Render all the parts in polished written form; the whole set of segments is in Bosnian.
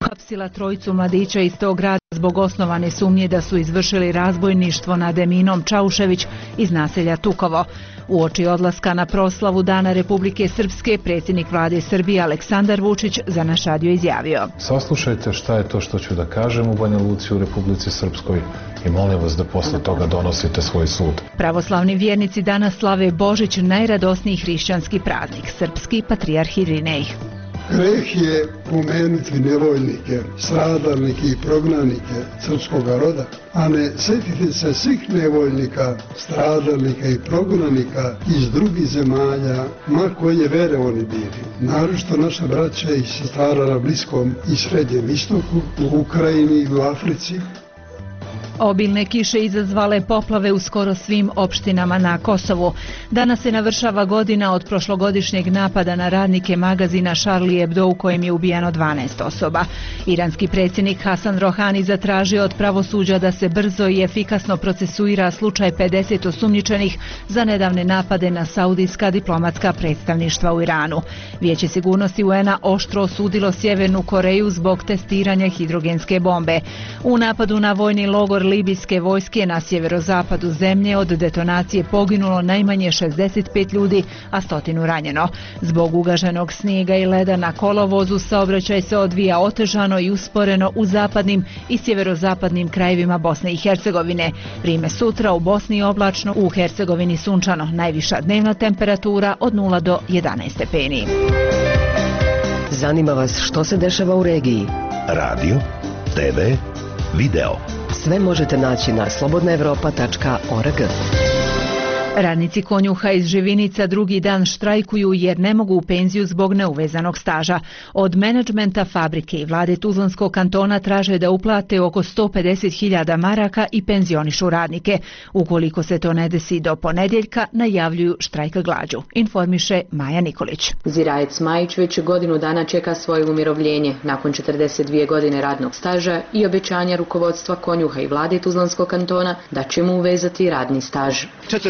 uhapsila trojicu mladića iz tog grada zbog osnovane sumnje da su izvršili razbojništvo nad Eminom Čaušević iz naselja Tukovo. Uoči odlaska na proslavu Dana Republike Srpske, predsjednik vlade Srbije Aleksandar Vučić za naš radio izjavio: Saslušajte šta je to što ću da kažem u Banja Luci u Republici Srpskoj i molim vas da posle toga donosite svoj sud. Pravoslavni vjernici danas slave Božić, najradosniji hrišćanski praznik, srpski patrijarh Irinej. Greh je pomenuti nevoljnike, stradalnike i prognanike srpskog roda, a ne sjetiti se svih nevoljnika, stradalnika i prognanika iz drugih zemalja, ma koje vere oni bili. Naročito naša braća i sestara na Bliskom i Srednjem istoku, u Ukrajini i u Africi. Obilne kiše izazvale poplave u skoro svim opštinama na Kosovu. Danas se navršava godina od prošlogodišnjeg napada na radnike magazina Charlie Hebdo u kojem je ubijeno 12 osoba. Iranski predsjednik Hasan Rohani zatražio od pravosuđa da se brzo i efikasno procesuira slučaj 50 osumnjičenih za nedavne napade na saudijska diplomatska predstavništva u Iranu. Vijeće sigurnosti UN-a oštro osudilo Sjevernu Koreju zbog testiranja hidrogenske bombe. U napadu na vojni logor libijske vojske na sjeverozapadu zemlje od detonacije poginulo najmanje 65 ljudi, a 100 ranjeno. Zbog ugaženog snijega i leda na kolovozu saobraćaj se odvija otežano i usporeno u zapadnim i sjeverozapadnim krajevima Bosne i Hercegovine. Vrijeme sutra u Bosni oblačno, u Hercegovini sunčano, najviša dnevna temperatura od 0 do 11 stepeni. Zanima vas što se dešava u regiji? Radio, TV, video. Sve možete naći na slobodnaevropa.org. Radnici konjuha iz Živinica drugi dan štrajkuju jer ne mogu u penziju zbog neuvezanog staža. Od menadžmenta fabrike i vlade Tuzlanskog kantona traže da uplate oko 150.000 maraka i penzionišu radnike. Ukoliko se to ne desi do ponedjeljka, najavljuju štrajk glađu, informiše Maja Nikolić. Zirajec Majić već godinu dana čeka svoje umirovljenje nakon 42 godine radnog staža i obećanja rukovodstva konjuha i vlade Tuzlanskog kantona da će mu uvezati radni staž.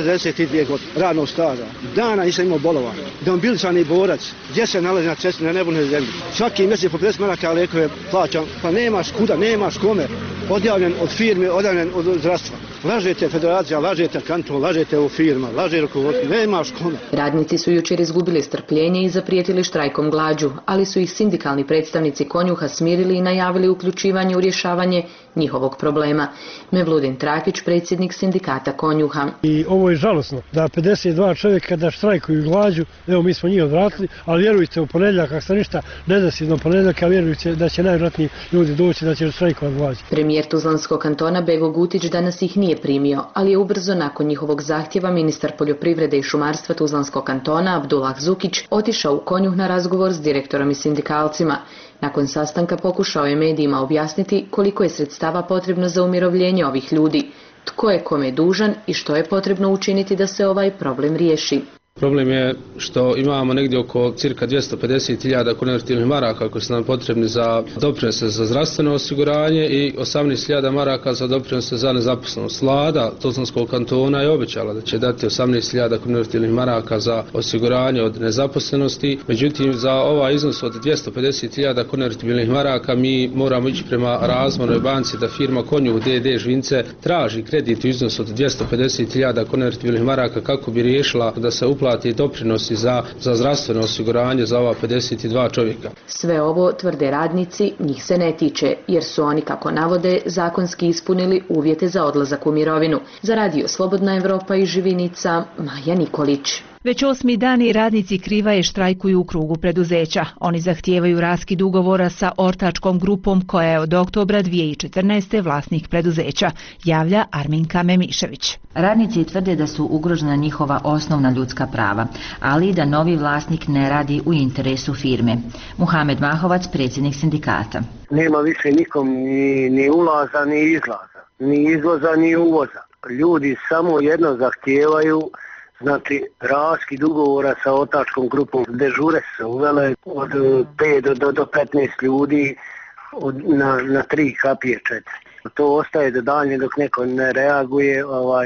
42 godine radnog staža. Dana nisam imao bolovanja. Demobilisani borac, gdje se nalazi na cesti, na nebu, na zemlji. Svaki mjesec po 50 maraka lekove plaćam, pa nemaš kuda, nemaš kome. Odjavljen od firme, odjavljen od zdravstva. Lažete federacija, lažete kanton, lažete u firma, laže rukovodstvo, nemaš kome. Radnici su jučer izgubili strpljenje i zaprijetili štrajkom glađu, ali su ih sindikalni predstavnici konjuha smirili i najavili uključivanje u rješavanje njihovog problema. Mevludin Trakić, predsjednik sindikata konjuha. I ovo je žalosno da 52 čovjeka da štrajkuju glađu, evo mi smo njih odvratili, ali vjerujte u ponedjeljak, ako se ništa ne desi do ponedjeljaka, vjerujte da će najvjerojatnije ljudi doći da će štrajkovati glađu. Premijer Tuzlanskog kantona Bego Gutić danas ih nije primio, ali je ubrzo nakon njihovog zahtjeva ministar poljoprivrede i šumarstva Tuzlanskog kantona Abdullah Zukić otišao u konjuh na razgovor s direktorom i sindikalcima. Nakon sastanka pokušao je medijima objasniti koliko je sredstava potrebno za umirovljenje ovih ljudi, tko je kome dužan i što je potrebno učiniti da se ovaj problem riješi. Problem je što imamo negdje oko cirka 250.000 konvertibilnih maraka koji su nam potrebni za doprinose za zdravstveno osiguranje i 18.000 maraka za doprinose za nezaposlenost. Vlada Tuzlanskog kantona je obećala da će dati 18.000 konvertibilnih maraka za osiguranje od nezaposlenosti. Međutim, za ovaj iznos od 250.000 konvertibilnih maraka mi moramo ići prema Razvojnoj banci da firma Konjuh d.d. Žvince traži kredit u iznosu od 250.000 konvertibilnih maraka kako bi riješila da se uplati doprinosi za zdravstveno osiguranje za ova 52 čovjeka. Sve ovo, tvrde radnici, njih se ne tiče, jer su oni, kako navode, zakonski ispunili uvjete za odlazak u mirovinu. Za radio Slobodna Evropa i Živinica, Maja Nikolić. Već 8. dan radnici Krivaje štrajkuju u krugu preduzeća. Oni zahtijevaju raskid ugovora sa ortačkom grupom koja je od oktobra 2014. vlasnik preduzeća, javlja Arminka Memišević. Radnici tvrde da su ugrožena njihova osnovna ljudska prava, ali i da novi vlasnik ne radi u interesu firme. Muhamed Mahovac, predsjednik sindikata. Nema više nikom ni ulaza ni izlaza, ni izvoza ni uvoza. Ljudi samo jedno zahtijevaju, znači raskid ugovora sa ortačkom grupom. Dežure se uvele od 5 do 15 ljudi na 3 kapije 4. To ostaje do daljnje dok neko ne reaguje.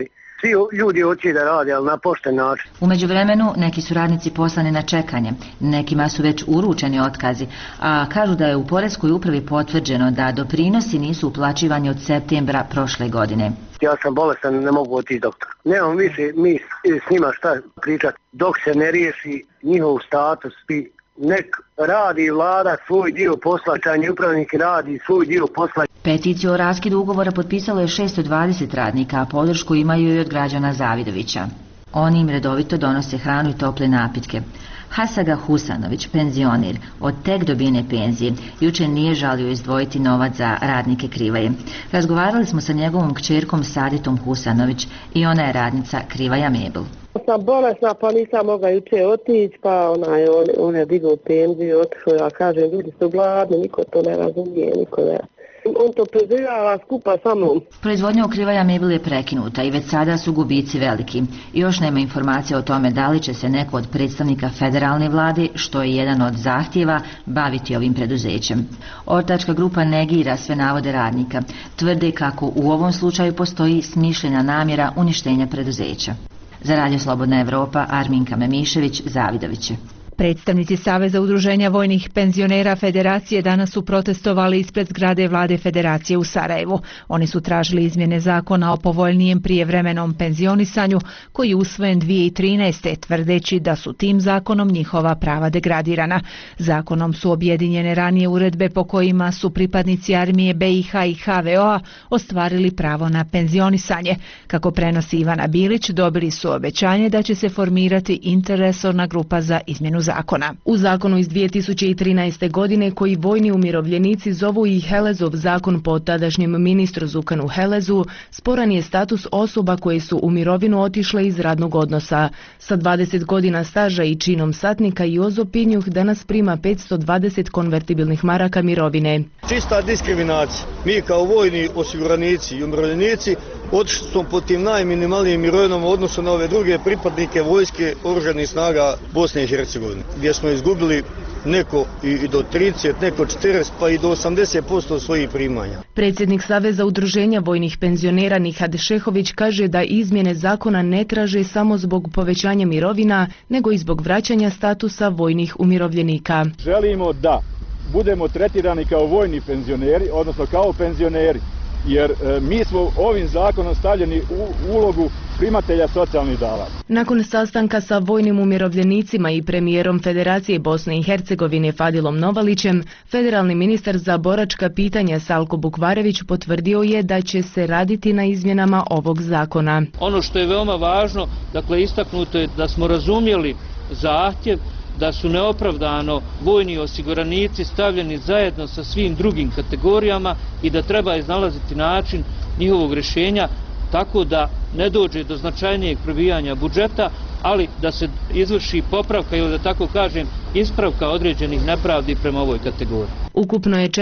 Svi ljudi hoće da rade, ali na pošten način. U međuvremenu neki su radnici poslani na čekanje, nekima su već uručeni otkazi, a kažu da je u Poreskoj upravi potvrđeno da doprinosi nisu uplaćivani od septembra prošle godine. Ja sam bolestan, ne mogu otići doktor. Nemam više mi s njima šta pričati. Dok se ne riješi njihov status, nek radi vlada svoj dio posla, čajni upravnik radi svoj dio posla. Peticiju o raskidu ugovora potpisalo je 620 radnika, a podršku imaju i od građana Zavidovića. Oni im redovito donose hranu i tople napitke. Hasaga Husanović, penzioner, od tek dobijene penzije, jučer nije žalio izdvojiti novac za radnike Krivaje. Razgovarali smo sa njegovom kćerkom Saditom Husanović i ona je radnica Krivaja Mebel. Sam bolesna pa nisam mogla jučer otići, pa on je digao penziju, otišao, ja kažem, ljudi su gladni, niko to ne razumije, niko ne. On to preživljava skupa sa mnom. Proizvodnja u Krivaja Mebel je prekinuta i već sada su gubici veliki. Još nema informacija o tome da li će se neko od predstavnika federalne vlade, što je jedan od zahtjeva, baviti ovim preduzećem. Ortačka grupa negira sve navode radnika. Tvrde kako u ovom slučaju postoji smišljena namjera uništenja preduzeća. Za Radio Slobodna Evropa, Arminka Memišević, Zavidoviće. Predstavnici Saveza udruženja vojnih penzionera Federacije danas su protestovali ispred zgrade vlade Federacije u Sarajevu. Oni su tražili izmjene zakona o povoljnijem prijevremenom penzionisanju koji je usvojen 2013. tvrdeći da su tim zakonom njihova prava degradirana. Zakonom su objedinjene ranije uredbe po kojima su pripadnici armije BiH i HVO-a ostvarili pravo na penzionisanje. Kako prenosi Ivana Bilić, dobili su obećanje da će se formirati interresorna grupa za izmjenu zakona. U zakonu iz 2013. godine koji vojni umirovljenici zovu i Helezov zakon po tadašnjem ministru Zukanu Helezu, sporan je status osoba koje su u mirovinu otišle iz radnog odnosa. Sa 20 godina staža i činom satnika Jozo Pinjuh danas prima 520 konvertibilnih maraka mirovine. Čista diskriminacija. Mi kao vojni osiguranici i umirovljenici otišli smo pod tim najminimalnijim mirovinom u odnosu na ove druge pripadnike vojske oružanih snaga Bosne i Hercegovine, gdje smo izgubili neko i do 30, neko 40, pa i do 80% svojih primanja. Predsjednik Saveza udruženja vojnih penzionera Nihad Šehović kaže da izmjene zakona ne traže samo zbog povećanja mirovina, nego i zbog vraćanja statusa vojnih umirovljenika. Želimo da budemo tretirani kao vojni penzioneri, odnosno kao penzioneri, jer mi smo ovim zakonom stavljeni u ulogu primatelja socijalnih davanja. Nakon sastanka sa vojnim umirovljenicima i premijerom Federacije Bosne i Hercegovine Fadilom Novalićem, federalni ministar za boračka pitanja Salko Bukvarević potvrdio je da će se raditi na izmjenama ovog zakona. Ono što je veoma važno, dakle istaknuto je da smo razumjeli zahtjev da su neopravdano vojni osiguranici stavljeni zajedno sa svim drugim kategorijama i da treba iznalaziti način njihovog rješenja tako da ne dođe do značajnijeg probijanja budžeta, ali da se izvrši popravka ili da tako kažem ispravka određenih nepravdi prema ovoj kategoriji. Ukupno je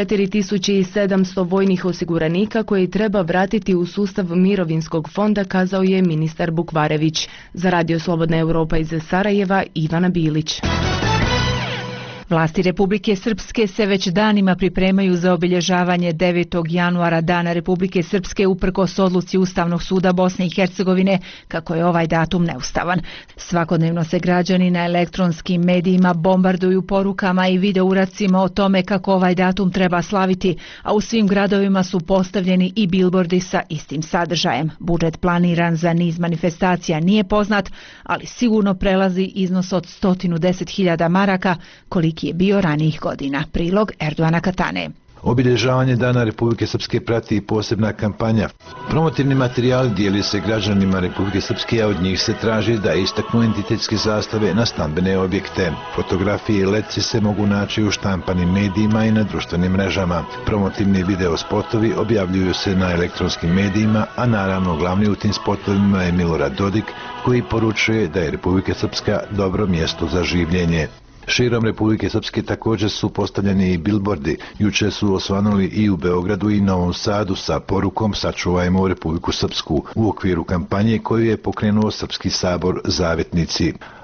4700 vojnih osiguranika koje treba vratiti u sustav mirovinskog fonda, kazao je ministar Bukvarević. Za Radio Slobodna Evropa iz Sarajeva, Ivana Bilić. Vlasti Republike Srpske se već danima pripremaju za obilježavanje 9. januara Dana Republike Srpske uprkos odluci Ustavnog suda Bosne i Hercegovine kako je ovaj datum neustavan. Svakodnevno se građani na elektronskim medijima bombarduju porukama i videouracima o tome kako ovaj datum treba slaviti, a u svim gradovima su postavljeni i bilbordi sa istim sadržajem. Budžet planiran za niz manifestacija nije poznat, ali sigurno prelazi iznos od 110.000 maraka koliki je bio ranijih godina. Prilog Erdoana Katane. Obilježavanje Dana Republike Srpske prati i posebna kampanja. Promotivni materijal dijeli se građanima Republike Srpske, a od njih se traži da istaknu entitetske zastave na stambene objekte. Fotografije i letci se mogu naći u štampanim medijima i na društvenim mrežama. Promotivni video spotovi objavljuju se na elektronskim medijima, a naravno glavni u tim spotovima je Milorad Dodik, koji poručuje da je Republika Srpska dobro mjesto za življenje. Širom Republike Srpske također su postavljeni i bilbordi. Juče su osvanuli i u Beogradu i Novom Sadu sa porukom Sačuvajmo Republiku Srpsku u okviru kampanje koju je pokrenuo Srpski sabor Zavetnici.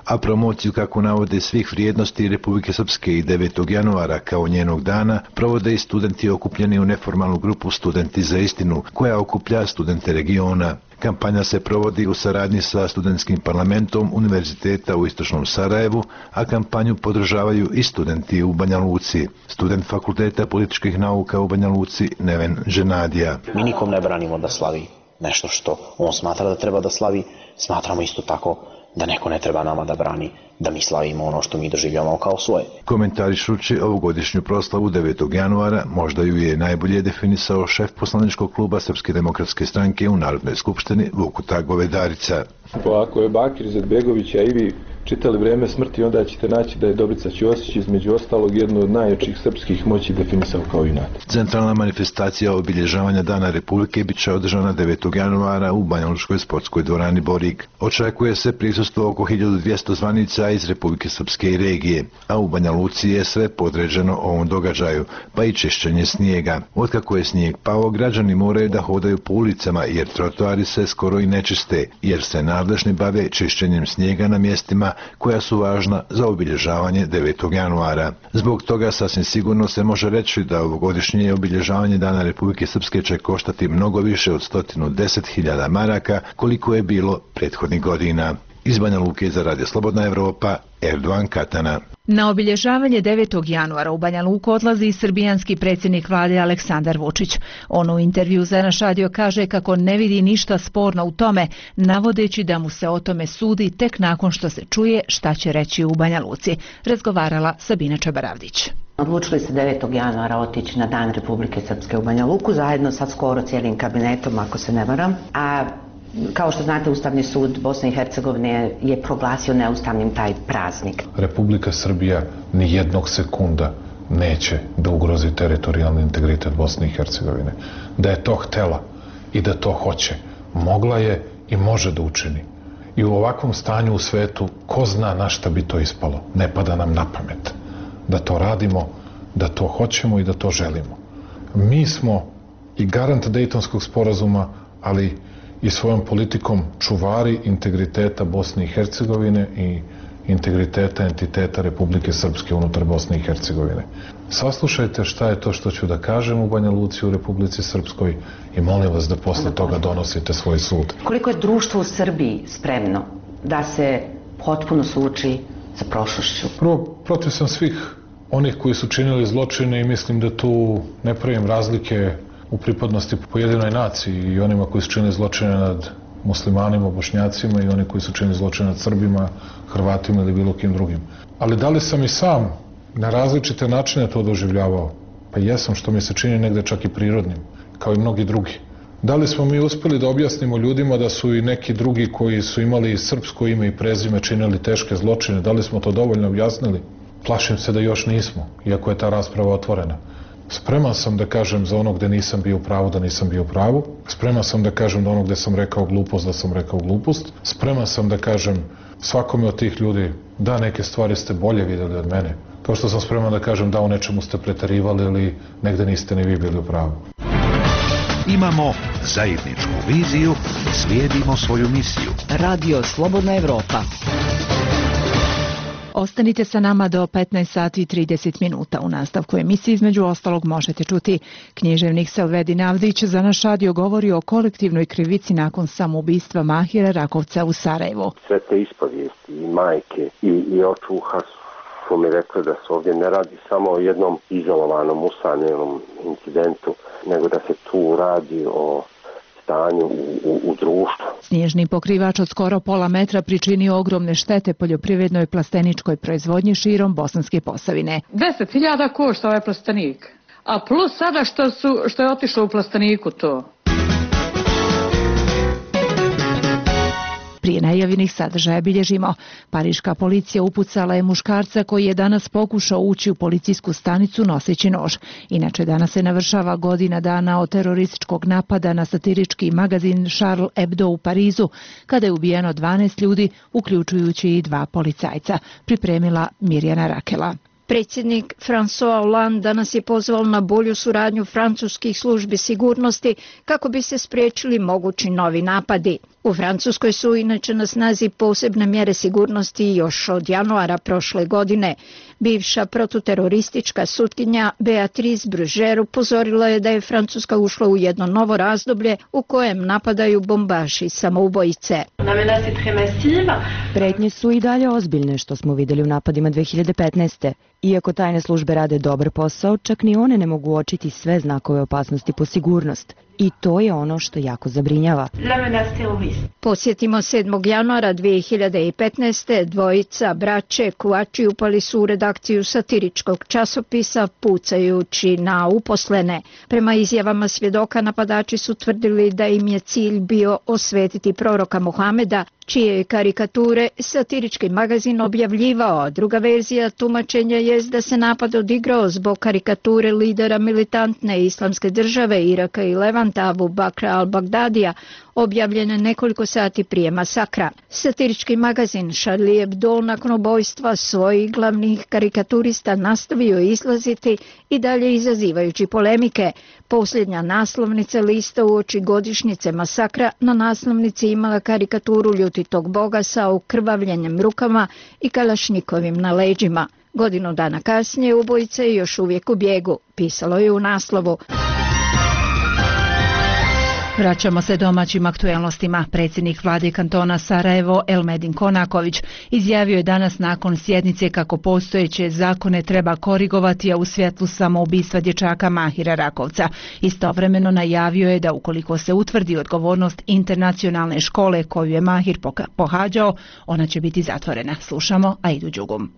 a promociju, kako navode, svih vrijednosti Republike Srpske i 9. januara kao njenog dana provode i studenti okupljeni u neformalnu grupu Studenti za istinu, koja okuplja studente regiona. Kampanja se provodi u saradnji sa studentskim parlamentom Univerziteta u Istočnom Sarajevu, a kampanju podržavaju i studenti u Banja Luci. Student Fakulteta političkih nauka u Banja Luci Neven Ženadija. Mi nikom ne branimo da slavi nešto što on smatra da treba da slavi, smatramo isto tako da neko ne treba nama da brani da mi slavimo ono što mi doživljavamo kao svoje. Komentarišući ovogodišnju proslavu 9. januara, možda ju je najbolje definisao šef poslaničkog kluba Srpske demokratske stranke u Narodnoj skupštini Vukuta Govedarica. Ako je Bakir Izetbegovića i vi čitali Vrijeme smrti, onda ćete naći da je Dobrica Ćosić između ostalog jednu od najjačih srpskih moći definisao kao inat. Centralna manifestacija obilježavanja Dana Republike bit će održana 9. januara u Banjalučkoj sportskoj dvorani Borik. Očekuje se prisustvo oko 1200 zvanica iz Republike Srpske i regije, a u Banja Luci je sve podređeno ovom događaju, pa i čišćenje snijega. Otkako je snijeg pao, građani moraju da hodaju po ulicama jer trotoari se skoro i ne čiste, jer se nadležni bave čišćenjem snijega na mjestima koja su važna za obilježavanje 9. januara. Zbog toga sasvim sigurno se može reći da ovogodišnje obilježavanje Dana Republike Srpske će koštati mnogo više od 110.000 maraka koliko je bilo prethodnih godina. Iz Banja Luke za Radio Slobodna Evropa, Erdogan Katana. Na obilježavanje 9. januara u Banja Luku odlazi i srbijanski predsjednik vlade Aleksandar Vučić. On u intervju za naš radio kaže kako ne vidi ništa sporno u tome, navodeći da mu se o tome sudi tek nakon što se čuje šta će reći u Banja Luci. Razgovarala Sabina Čabaravdić. Odlučili se 9. januara otići na Dan Republike Srpske u Banja Luku zajedno sa skoro cijelim kabinetom, ako se ne varam. A kao što znate, Ustavni sud Bosne i Hercegovine je proglasio neustavnim taj praznik. Republika Srbija ni jednog sekunda neće da ugrozi teritorijalni integritet Bosne i Hercegovine. Da je to htela i da to hoće, mogla je i može da učini. I u ovakvom stanju u svetu, ko zna na šta bi to ispalo. Ne pada nam na pamet da to radimo, da to hoćemo i da to želimo. Mi smo i garant Dejtonskog sporazuma, ali i svojom politikom čuvari integriteta Bosne i Hercegovine i integriteta entiteta Republike Srpske unutar Bosne i Hercegovine. Saslušajte šta je to što ću da kažem u Banja Luci u Republici Srpskoj i molim vas da posle toga donosite svoj sud. Koliko je društvo u Srbiji spremno da se potpuno suoči sa prošlošću? Prvo, protiv sam svih onih koji su činili zločine i mislim da tu ne pravim razlike u pripadnosti pojedinoj naciji i onima koji su činili zločine nad muslimanima, bošnjacima i oni koji su činili zločine nad Srbima, Hrvatima ili bilo kim drugim. Ali da li sam i sam na različite načine to doživljavao? Pa jesam, što mi se čini negde čak i prirodnim, kao i mnogi drugi. Da li smo mi uspeli da objasnimo ljudima da su i neki drugi koji su imali srpsko ime i prezime činili teške zločine? Da li smo to dovoljno objasnili? Plašim se da još nismo, iako je ta rasprava otvorena. Spreman sam da kažem za ono gde nisam bio u pravu da nisam bio u pravu. Spreman sam da kažem da ono gde sam rekao glupost da sam rekao glupost. Spreman sam da kažem svakome od tih ljudi da neke stvari ste bolje vidjeli od mene. Kao što sam spreman da kažem da u nečemu ste preterivali ili negde niste ni vi bili u pravu. Imamo zajedničku viziju, slijedimo svoju misiju. Radio Slobodna Evropa. Ostanite sa nama do 15 sati i 30 minuta. U nastavku emisije između ostalog možete čuti književnik Selvedin Avdić za naš radio govori o kolektivnoj krivici nakon samoubistva Mahira Rakovca u Sarajevu. Sve te ispovijesti i majke i očuha su mi rekli da se ovdje ne radi samo o jednom izolovanom, usamljenom incidentu, nego da se tu radi o stanju u društvu. Snježni pokrivač od skoro pola metra pričinio ogromne štete poljoprivrednoj plasteničkoj proizvodnji širom Bosanske Posavine. 10.000 košta ovaj plastenik, a plus sada što je otišlo u plasteniku to. Prije najavljenih sadržaja bilježimo. Pariška policija upucala je muškarca koji je danas pokušao ući u policijsku stanicu noseći nož. Inače, danas se navršava godina dana od terorističkog napada na satirički magazin Charlie Hebdo u Parizu, kada je ubijeno 12 ljudi, uključujući i 2 policajca. Pripremila Mirjana Rakela. Predsjednik François Hollande danas je pozvao na bolju suradnju francuskih službi sigurnosti kako bi se spriječili mogući novi napadi. U Francuskoj su inače na snazi posebne mjere sigurnosti još od januara prošle godine. Bivša protuteroristička sutkinja Beatrice Bruger upozorila je da je Francuska ušla u jedno novo razdoblje u kojem napadaju bombaši samoubojice. Pretnje su i dalje ozbiljne, što smo vidjeli u napadima 2015. Iako tajne službe rade dobar posao, čak ni one ne mogu uočiti sve znakove opasnosti po sigurnost. I to je ono što jako zabrinjava. Posjetimo 7. januara 2015. dvojica braće Kouachi upali su u redakciju satiričkog časopisa pucajući na uposlene. Prema izjavama svjedoka napadači su tvrdili da im je cilj bio osvetiti proroka Muhameda, čije karikature satirički magazin objavljivao. Druga verzija tumačenja je da se napad odigrao zbog karikature lidera militantne islamske države Iraka i Levanta Abu Bakra al-Bagdadija, objavljene nekoliko sati prije masakra. Satirički magazin Charlie Hebdo nakon ubojstva svojih glavnih karikaturista nastavio izlaziti i dalje izazivajući polemike. Posljednja naslovnica lista uoči godišnjice masakra na naslovnici imala karikaturu ljutitog boga sa ukrvavljenjem rukama i kalašnjikovim na leđima. Godinu dana kasnije ubojica je još uvijek u bijegu, pisalo je u naslovu. Vraćamo se domaćim aktuelnostima. Predsjednik vlade kantona Sarajevo Elmedin Konaković izjavio je danas nakon sjednice kako postojeće zakone treba korigovati, a u svjetlu samoubistva dječaka Mahira Rakovca. Istovremeno najavio je da ukoliko se utvrdi odgovornost internacionalne škole koju je Mahir pohađao, ona će biti zatvorena. Slušamo Aidu Đugum.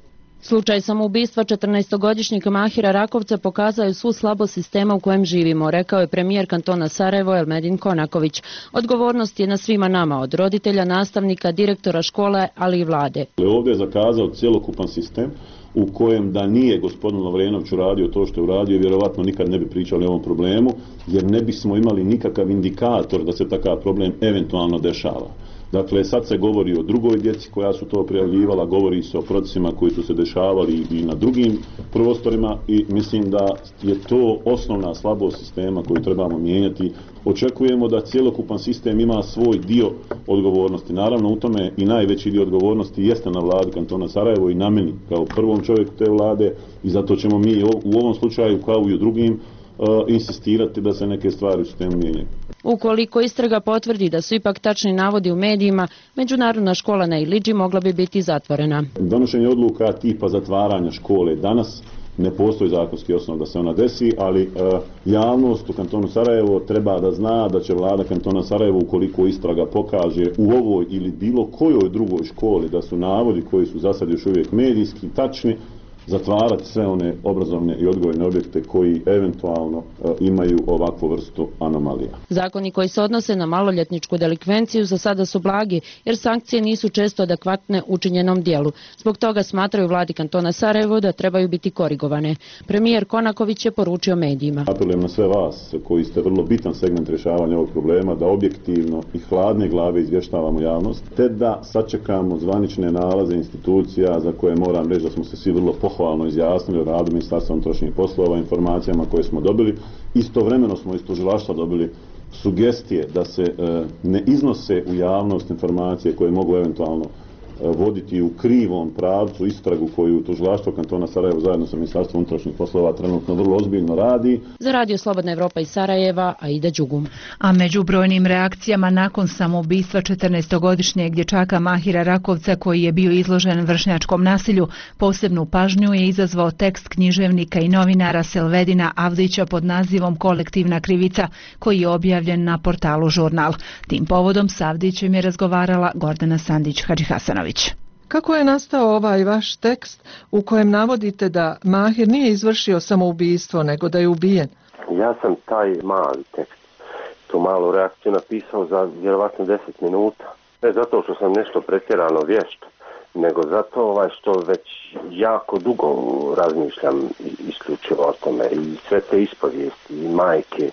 Slučaj samoubistva 14-godišnjeg Mahira Rakovca pokazao je svu slabost sistema u kojem živimo, rekao je premijer kantona Sarajevo Elmedin Konaković. Odgovornost je na svima nama, od roditelja, nastavnika, direktora škole, ali i vlade. Ovdje je zakazao cjelokupan sistem u kojem da nije gospodin Lovrenović uradio to što je uradio, vjerovatno nikad ne bi pričali o ovom problemu, jer ne bismo imali nikakav indikator da se takav problem eventualno dešava. Dakle, sad se govori o drugoj djeci koja su to prijavljivala, govori se o procesima koji su se dešavali i na drugim prostorima i mislim da je to osnovna slabost sistema koju trebamo mijenjati. Očekujemo da cjelokupan sistem ima svoj dio odgovornosti. Naravno, u tome i najveći dio odgovornosti jeste na vladi kantona Sarajevo i na meni kao prvom čovjeku te vlade i zato ćemo mi u ovom slučaju kao i u drugim insistirati da se neke stvari u sistemu mijenjaju. Ukoliko istraga potvrdi da su ipak tačni navodi u medijima, međunarodna škola na Iliđi mogla bi biti zatvorena. Donošenje odluka tipa zatvaranja škole danas ne postoji zakonski osnov da se ona desi, ali javnost u kantonu Sarajevo treba da zna da će vlada kantona Sarajevo, ukoliko istraga pokaže u ovoj ili bilo kojoj drugoj školi da su navodi koji su za sad još uvijek medijski tačni, zatvarati sve one obrazovne i odgojne objekte koji eventualno imaju ovakvu vrstu anomalija. Zakoni koji se odnose na maloljetničku delikvenciju za sada su blagi, jer sankcije nisu često adekvatne učinjenom dijelu. Zbog toga smatraju vladi kantona Sarajevo da trebaju biti korigovane. Premijer Konaković je poručio medijima. Apelujem na sve vas koji ste vrlo bitan segment rješavanja ovog problema da objektivno i hladne glave izvještavamo javnost, te da sačekamo zvanične nalaze institucija za koje moram reći da smo se svi vrlo pohvalno izjasnili o radu Ministarstva unutrašnjih poslova, informacijama koje smo dobili. Istovremeno smo iz tužilaštva dobili sugestije da se ne iznose u javnost informacije koje mogu eventualno voditi u krivom pravcu istragu koju tužilaštvo kantona Sarajevo zajedno sa Ministarstvom unutrašnjih poslova trenutno vrlo ozbiljno radi. Za Radio Slobodna Evropa iz Sarajeva, Aida Đugum. A među brojnim reakcijama nakon samoubistva 14-godišnjeg dječaka Mahira Rakovca koji je bio izložen vršnjačkom nasilju, posebnu pažnju je izazvao tekst književnika i novinara Selvedina Avdića pod nazivom Kolektivna krivica, koji je objavljen na portalu Žurnal. Tim povodom s Avdićem je razgovarala Gordana Sandić-Hadžihasanović. Kako je nastao ovaj vaš tekst u kojem navodite da Mahir nije izvršio samoubistvo, nego da je ubijen? Ja sam taj mali tekst, tu malu reakciju napisao za vjerovatno 10 minuta. Ne zato što sam nešto pretjerano vješt, nego zato što već jako dugo razmišljam isključivo o tome. I sve te ispovijesti, i majke,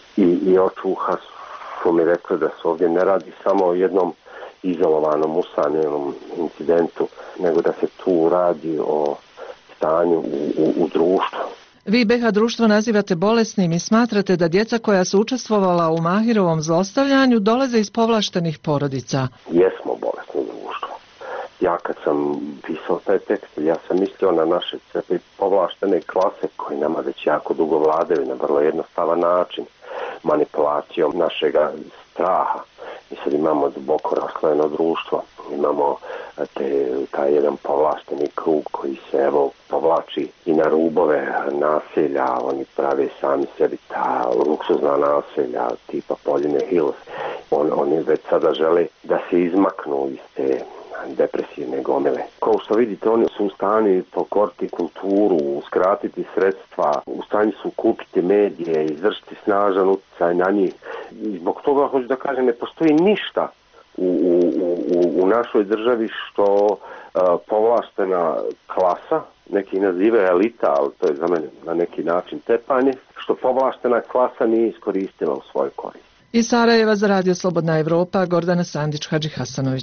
i očuha su mi rekli da se ovdje ne radi samo o jednom izolovanom, usamljenom incidentu, nego da se tu radi o stanju u društvu. Vi BH društvo nazivate bolesnim i smatrate da djeca koja su učestvovala u Mahirovom zlostavljanju dolaze iz povlaštenih porodica. Jesmo bolesno društvo. Ja kad sam pisao taj tekst, ja sam mislio na naše povlaštene klase koji nama već jako dugo vladaju na vrlo jednostavan način, manipulacijom našega straha. Mi sad imamo duboko raslojeno društvo, imamo taj jedan povlašteni krug koji se povlači i na rubove naselja, oni prave sami sebi ta luksuzna naselja tipa Poljine Hills. Oni već sada žele da se izmaknu iz te depresivne gomile. Kao što vidite, oni su u stanju pokoriti kulturu, uskratiti sredstva, u stanju su kupiti medije, izvršiti snažan utjecaj na njih. I zbog toga, hoću da kažem, ne postoji ništa u našoj državi što povlaštena klasa, neki nazive elita, ali to je za mene na neki način tepanje, što povlaštena klasa nije iskoristila u svoj korist. Iz Sarajeva za Radio Slobodna Evropa, Gordana Sandić-Hadžihasanović.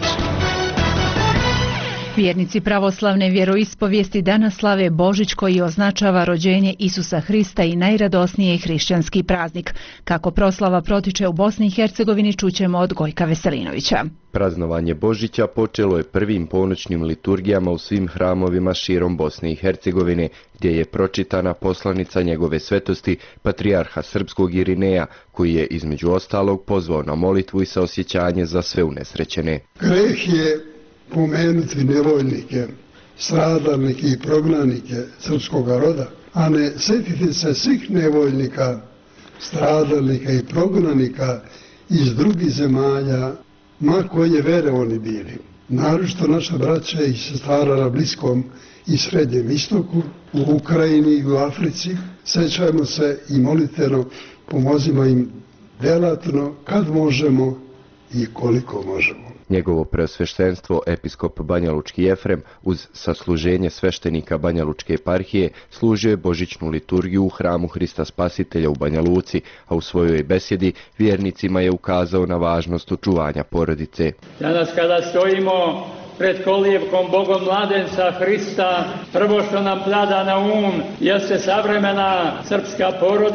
Vjernici pravoslavne vjeroispovijesti danas slave Božić koji označava rođenje Isusa Hrista i najradosniji hrišćanski praznik. Kako proslava protiče u Bosni i Hercegovini čućemo od Gojka Veselinovića. Praznovanje Božića počelo je prvim ponoćnim liturgijama u svim hramovima širom Bosne i Hercegovine, gdje je pročitana poslanica njegove svetosti patrijarha srpskog Irineja, koji je između ostalog pozvao na molitvu i saosjećanje za sve unesrećene. Greh je pomenuti nevoljnike, stradalnike i prognanike srpskog roda, a ne sjetiti se svih nevoljnika, stradalnika i prognanika iz drugih zemalja, ma koje vere oni bili. Naročito naša braća i sestara na Bliskom i Srednjem istoku, u Ukrajini i u Africi. Sećajmo se i molitveno pomozimo im delatno kad možemo i koliko možemo. Njegovo preosveštenstvo episkop Banjalučki Jefrem uz sasluženje sveštenika Banjalučke eparhije služio je božićnu liturgiju u hramu Hrista Spasitelja u Banja Luci, a u svojoj besjedi vjernicima je ukazao na važnost očuvanja porodice. Danas kada stojimo pred kolijevkom Bogom mladenca Hrista, prvo što nam pada na jeste savremena srpska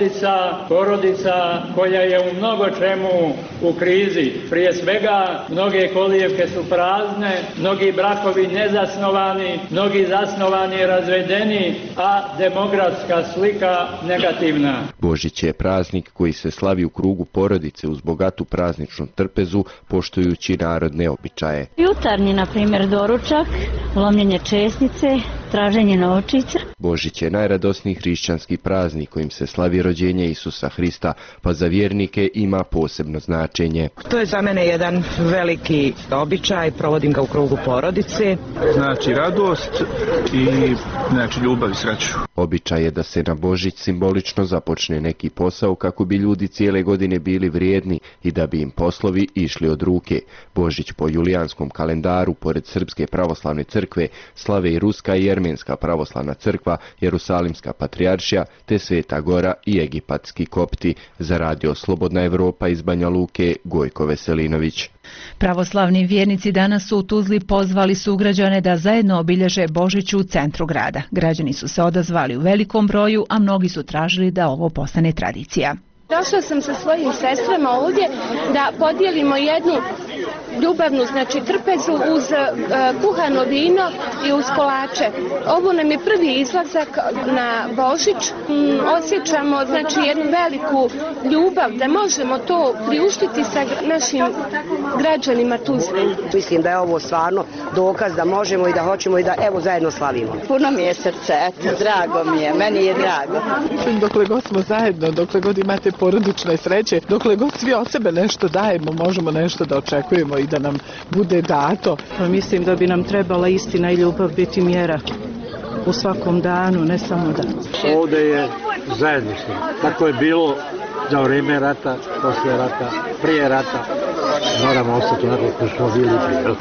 porodica koja je u mnogo čemu u krizi. Prije svega, mnoge kolijevke su prazne, mnogi brakovi nezasnovani, mnogi zasnovani i razvedeni, a demografska slika negativna. Božić je praznik koji se slavi u krugu porodice uz bogatu prazničnu trpezu, poštujući narodne običaje. Jutarnji, na primjer, doručak, lomljenje česnice, traženje novčića. Božić je najradosniji hrišćanski praznik kojim se slavi rođenje Isusa Hrista, pa za vjernike ima posebno značenje. To je za mene jedan veliki običaj, provodim ga u krugu porodice. Znači radost i znači ljubav i sreću. Običaj je da se na Božić simbolično započne neki posao kako bi ljudi cijele godine bili vrijedni i da bi im poslovi išli od ruke. Božić po julijanskom kalendaru, pored Srpske pravoslavne crkve, slave i Ruska i Jermenska pravoslavna crkva, Jerusalimska patrijaršija, te Sveta Gora i egipatski kopti. Za Radio Slobodna Evropa iz Banja Luke, Gojko Veselinović. Pravoslavni vjernici danas su u Tuzli pozvali sugrađane da zajedno obilježe Božić u centru grada. Građani su se odazvali u velikom broju, a mnogi su tražili da ovo postane tradicija. Došla sam sa svojim sestrama ovdje da podijelimo jednu ljubavnu, trpezu uz kuhano vino i uz kolače. Ovo nam je prvi izlazak na Božić. Osjećamo jednu veliku ljubav da možemo to priuštiti sa našim građanima Tuzle. Mislim da je ovo stvarno dokaz da možemo i da hoćemo i da evo zajedno slavimo. Puno mi je srce, drago mi je, meni je drago. Dokle god smo zajedno, dokle god imate porodične sreće, dokle god svi od sebe nešto dajemo, možemo nešto da očekujemo i da nam bude dato. Mislim da bi nam trebala istina i ljubav biti mjera u svakom danu, ne samo dan. Ovdje je zajedništvo. Tako je bilo za vrijeme rata, posle rata, prije rata. Moramo ostati onako koji smo bili prije.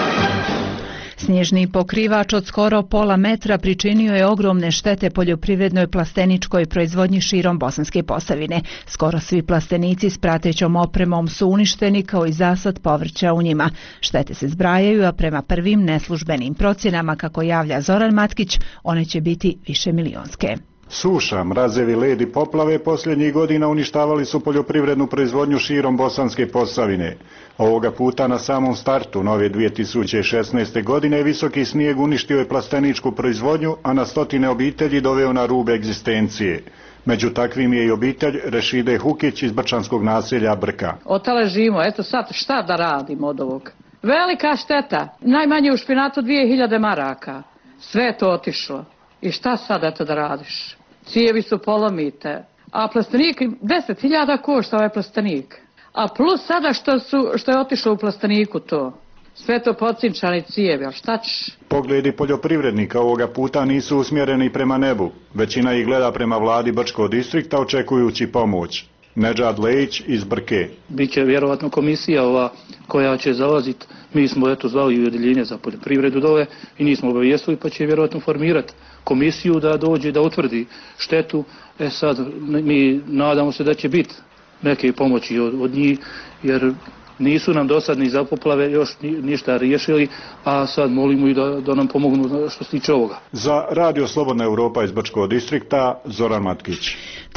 Snježni pokrivač od skoro pola metra pričinio je ogromne štete poljoprivrednoj plasteničkoj proizvodnji širom Bosanske Posavine. Skoro svi plastenici s pratećom opremom su uništeni kao i zasad povrća u njima. Štete se zbrajaju, a prema prvim neslužbenim procjenama, kako javlja Zoran Matkić, one će biti višemilionske. Suša, mrazevi, led i poplave posljednjih godina uništavali su poljoprivrednu proizvodnju širom Bosanske Posavine. Ovoga puta na samom startu nove 2016. godine visoki snijeg uništio je plasteničku proizvodnju, a na stotine obitelji doveo na rub egzistencije. Među takvim je i obitelj Rešide Hukić iz brčanskog naselja Brka. Otaležimo, eto sad šta da radimo od ovog? Velika šteta, najmanje u špinatu 2000 maraka. Sve je to otišlo. I šta sad eto da radiš? Cijevi su polomite, a plastenik 10.000 košta ovaj plastenik. A plus sada što je otišlo u plasteniku to. Sve to pocinčani cijevi, a šta ćeš? Pogledi poljoprivrednika ovoga puta nisu usmjereni prema nebu. Većina ih gleda prema vladi Brčkog distrikta očekujući pomoć. Nedžad Lejić iz Brke. Biće vjerovatno komisija ova koja će zalaziti. Mi smo eto zvali u odjeljenje za poljoprivredu dole i nismo obavijestili, pa će vjerovatno formirati komisiju da dođe da utvrdi štetu. Sad mi nadamo se da će biti neke pomoći od njih, jer nisu nam do sad ni za poplave još ništa riješili, a sad molimo i da nam pomognu što se tiče ovoga. Za Radio Slobodna Europa iz Brčkog distrikta, Zoran Matkić.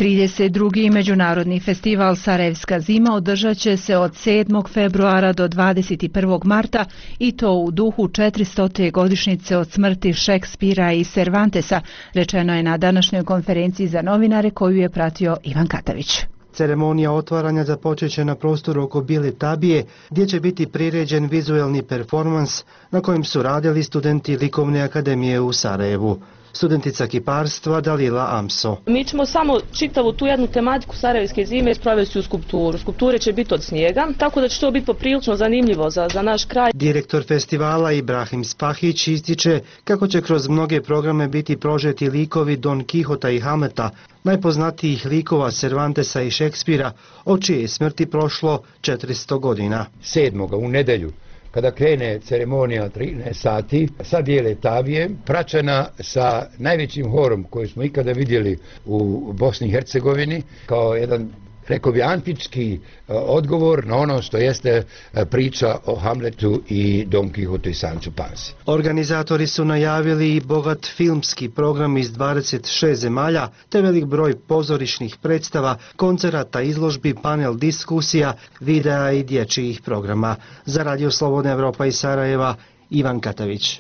32. Međunarodni festival Sarajevska zima održat će se od 7. februara do 21. marta i to u duhu 400. godišnjice od smrti Šekspira i Cervantesa, rečeno je na današnjoj konferenciji za novinare koju je pratio Ivan Katavić. Ceremonija otvaranja započet će na prostoru oko Bijele tabije, gdje će biti priređen vizuelni performans na kojem su radili studenti Likovne akademije u Sarajevu. Studentica kiparstva Dalila Amso. Mi ćemo samo čitavu tu jednu tematiku Sarajevske zime sprovesti u skulpturu. Skulpture će biti od snijega, tako da će to biti poprilično zanimljivo za naš kraj. Direktor festivala Ibrahim Spahić ističe kako će kroz mnoge programe biti prožeti likovi Don Kihota i Hamleta, najpoznatijih likova Cervantesa i Šekspira, od čije je smrti prošlo 400 godina. 7. u nedjelju, kada krene ceremonija 13 sati sa Bijele tabije, praćena sa najvećim horom koji smo ikada vidjeli u Bosni i Hercegovini, kao jedan, rekao bi, antički odgovor na ono što jeste priča o Hamletu i Don Kihotu i Sanču Pansi. Organizatori su najavili i bogat filmski program iz 26 zemalja, te velik broj pozorišnih predstava, koncerata, izložbi, panel diskusija, videa i dječjih programa. Za Radio Slobodna Europa iz Sarajeva, Ivan Katavić.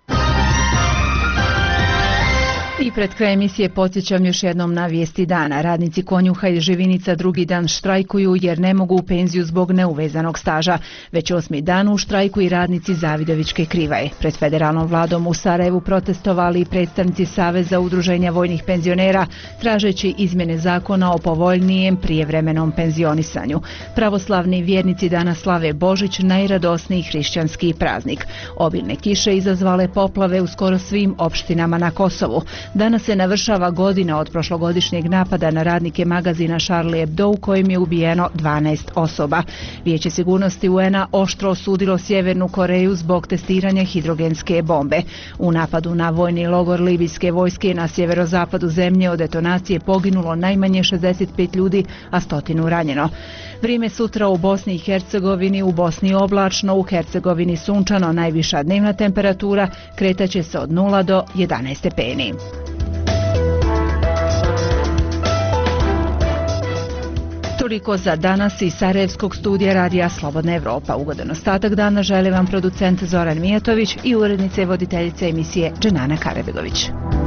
I pred kraj emisije podsjećam još jednom na vijesti dana. Radnici Konjuha i Živinica drugi dan štrajkuju jer ne mogu u penziju zbog neuvezanog staža. Već 8. dan u štrajku i radnici Zavidovićke Krivaje. Pred federalnom vladom u Sarajevu protestovali i predstavnici Saveza udruženja vojnih penzionera, tražeći izmjene zakona o povoljnijem prijevremenom penzionisanju. Pravoslavni vjernici danas slave Božić, najradosniji hrišćanski praznik. Obilne kiše izazvale poplave u skoro svim opštinama na Kosovu. Danas se navršava godina od prošlogodišnjeg napada na radnike magazina Charlie Hebdo u kojem je ubijeno 12 osoba. Vijeće sigurnosti UN-a oštro osudilo Sjevernu Koreju zbog testiranja hidrogenske bombe. U napadu na vojni logor libijske vojske na sjeverozapadu zemlje od detonacije poginulo najmanje 65 ljudi, a 100 ranjeno. Vrijeme sutra u Bosni i Hercegovini, u Bosni oblačno, u Hercegovini sunčano, najviša dnevna temperatura kretaće se od 0 do 11 stepeni. Toliko za danas iz Sarajevskog studija Radija Slobodna Evropa. Ugodan ostatak dana želi vam producent Zoran Mijatović i urednica i voditeljica emisije Dženana Karabegović.